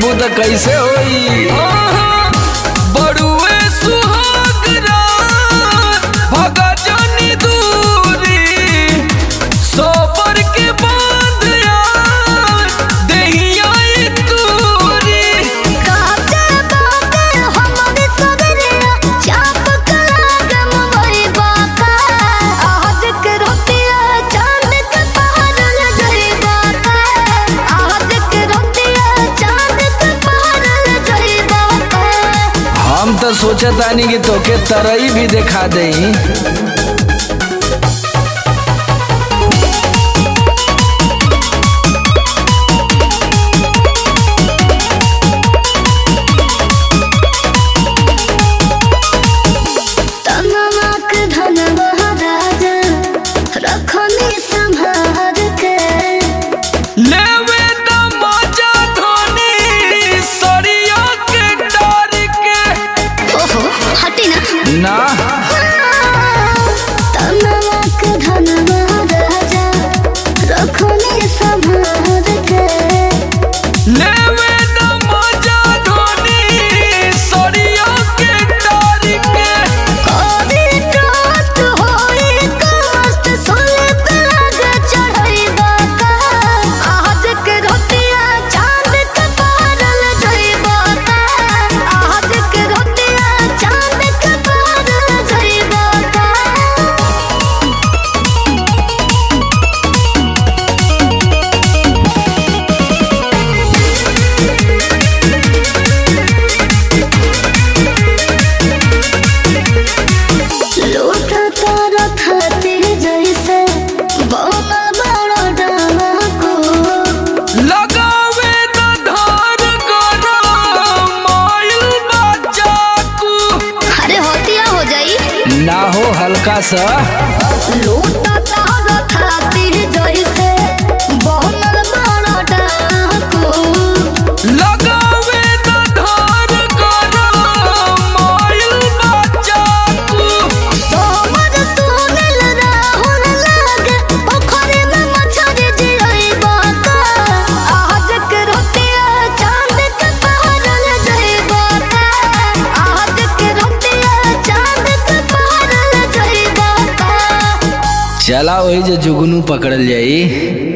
करबू तो कैसे होई। बड़ुए सुहाग रात भगा जानी दूरी, सोबर के बांध यार देहिया तूरी। काटे बाटे हमरे सबरिया चाप कलाग मोई बाका, आज के रोटिया चांद के पहाड़ ले गई बाका, आज के रोटिया चांद के पहाड़ ले गई बाका। हम तो सोचतानी कि तोके तरई भी दिखा देई। तनवाक धनवा राजा रखनी संभार के, लेवे द मजा धोनी सरिया के डार के। ओहो हटी ना। तनवाक धनवा राजा रखनी संभार के, लेवे द मजा धोनी सरिया के डार के। कोरी टोस्ट होई कष्ट सोले पे लागे चढ़ई बाका, आज के रोटिया चांद के पहाड़ ले गई बाका, आज के रोटिया चांद के पहाड़ ले गई बाका। लूटता रखती जैसे बनल बड़ा डाको, लगावे द धार गरम माइल बच्चा को। अरे होतिया हो जाई। ना हो हल्का सा। लूटता रखती जैसे बनल बड़ा डाको, लगावे द धार गरम माइल बच्चा को। सोमर सुनल राहुल लागे पोखरी में मछरी जियई बाका, आज के रोटिया चांद के पहाड़ ले गई बाका, आज के रोटिया चांद के पहाड़ ले गई बाका। चला वही जो जुगनू पकड़ल जाई।